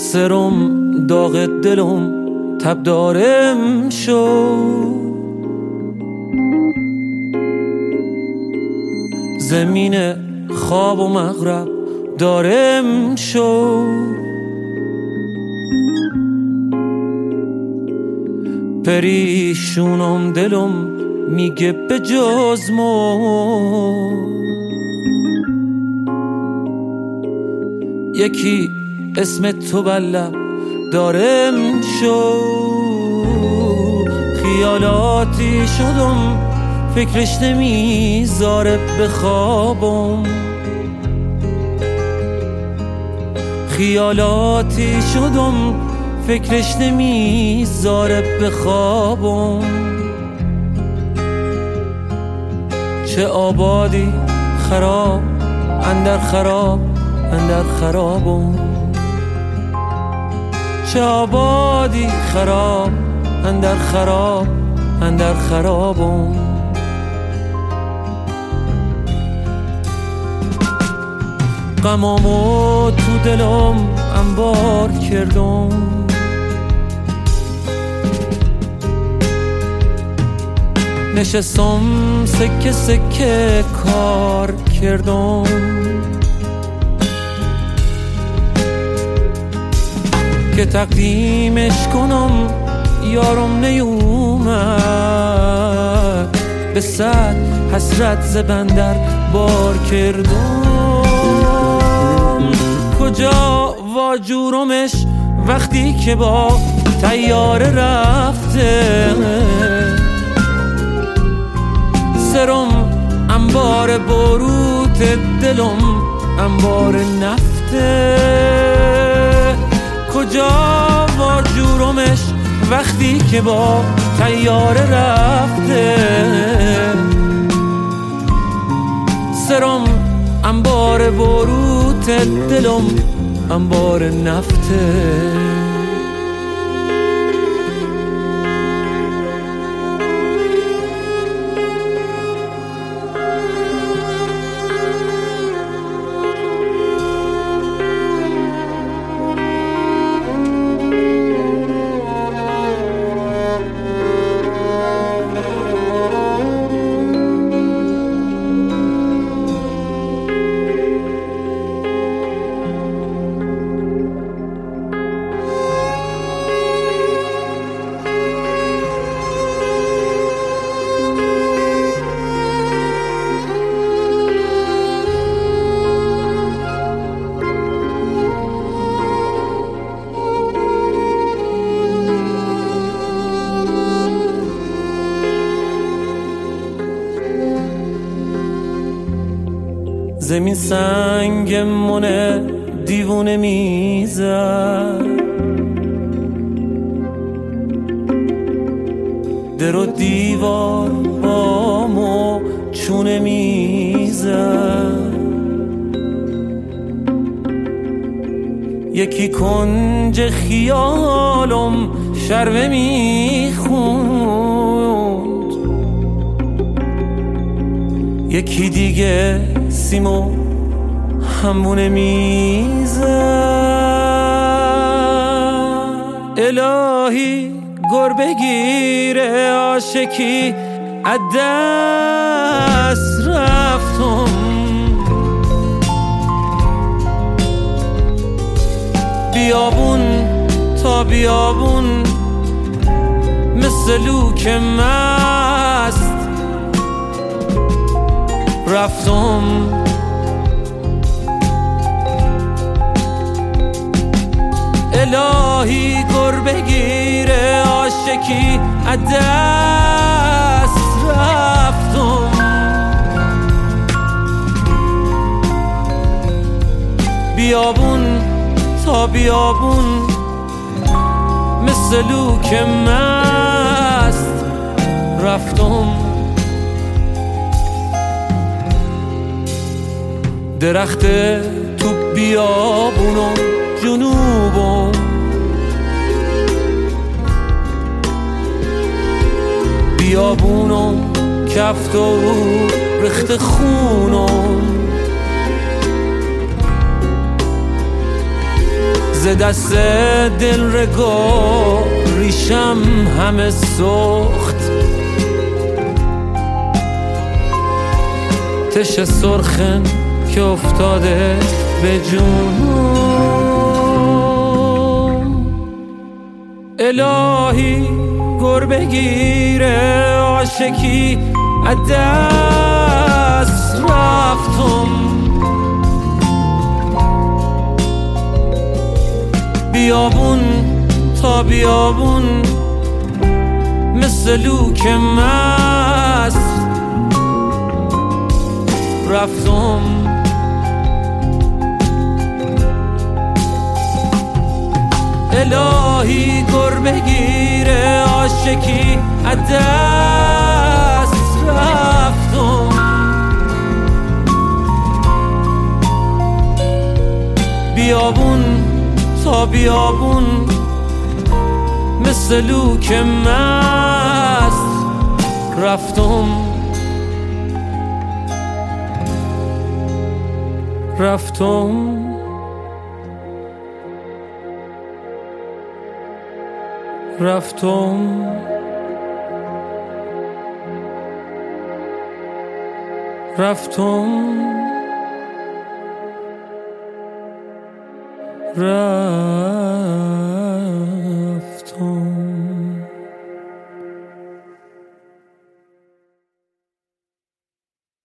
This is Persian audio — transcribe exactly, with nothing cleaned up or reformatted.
سرم داغ دلم تب دارم شو، زمین خواب و مغرب دارم شو. پریشونم دلم میگه به جز مو، یکی اسم تو بلب دارم شو. خیالاتی شدم فکرش نمیذاره بخوابم، خیالاتی شدم فکرش نمیذاره بخوابم. چه آبادی خراب اندر خراب اندر خرابم، چه آبادی خراب اندر خراب اندر خرابم. غمامو تو دلم انبار کردم، نشستم سکه سکه کار کردم. که تقدیمش کنم یارم نیومد، به صد حسرت ز بندر بار کردم. کجا واجورمش وقتی که با تیاره رفته، سرم انبار بروت دلم انبار نفته. کجا واجورمش وقتی که با تیاره رفته، سرم انبار بروت دلم انبار نفته. زمین سنگ مونه دیوونه میزد، در و دیوار بامو چونه میزد. یکی کنج خیالم شربه میخوند، یکی دیگه سیمو همونه میزد. الهی گر بگیره عاشقی از دست رفتم، بیابون تا بیابون مثل لوک مست رفتم. الهی گر بگیره عاشقی از دست رفتم، بیابون تا بیابون مثل لوک مست رفتم. درخت تو بیابونم جنوبم، بیابونم کفت و رخت خونم، ز دست دل رگا ریشم همه سوخت. تش سرخن که افتاده به جونم. الهی گر بگیره عاشقی از دست رفتم. بیابون تا بیابون مثل لوک مست رفتم. الهی گر بگیره عاشقی از دست رفتم. بیابون تا بیابون مثل لوک مست رفتم رفتم رفتم رفتم رفتم